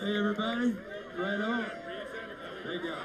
Hey, everybody. Right on. Thank you.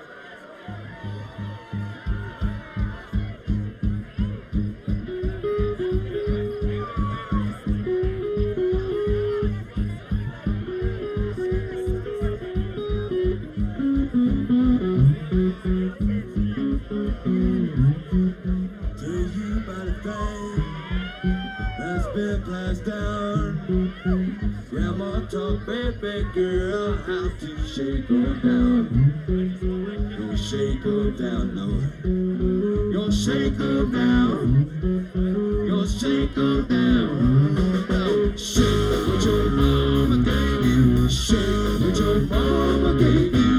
Tell you about a thing that's been passed down. Grandma taught baby girl how to shake her down. Don't shake her down, no. Don't shake her down. Don't shake her down. Shake what your mama gave you. Shake what your mama gave you.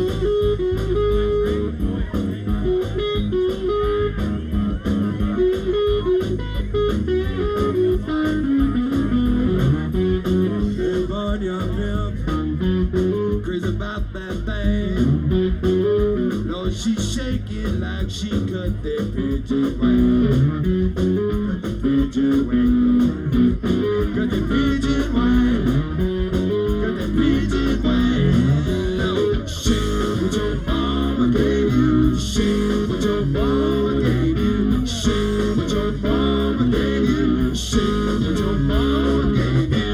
Crazy about that thing. Lord, she's shaking like she cut that pigeon wing. Cut the pigeon wing. Cut the pigeon wing. Cut the pigeon wing. No, shake what your mama gave you. Shake what your mama gave you. Shake what your mama gave you. Shake what your mama gave you.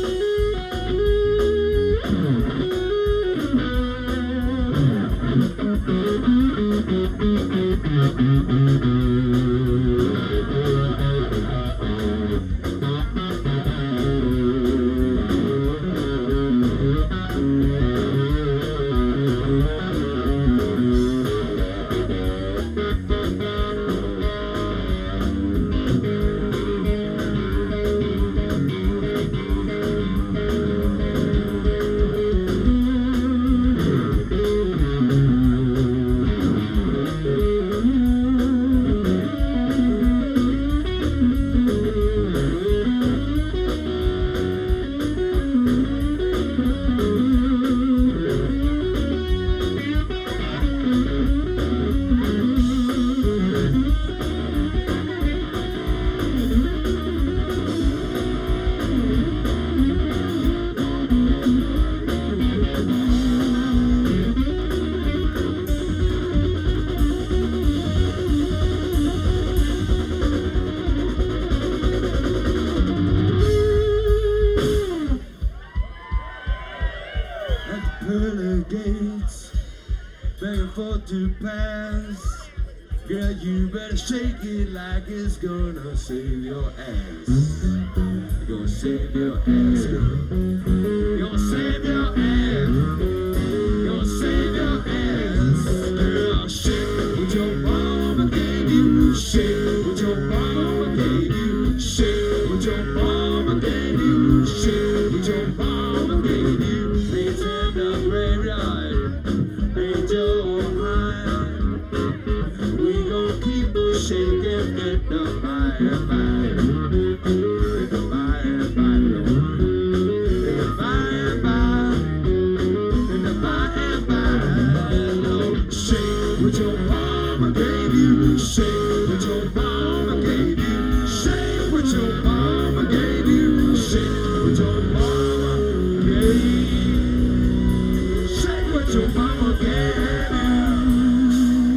Pearly gates, begging for to pass. Girl, you better shake it like it's gonna save your ass. Gonna save your ass. Gonna save your ass. Gonna save your ass. Girl, shake what your mama gave you. Shake what your mama gave you. Shake what your mama gave you. Shake what your mama gave you. Please in the graveyard, angel high. We gon' keep shaking in the fire.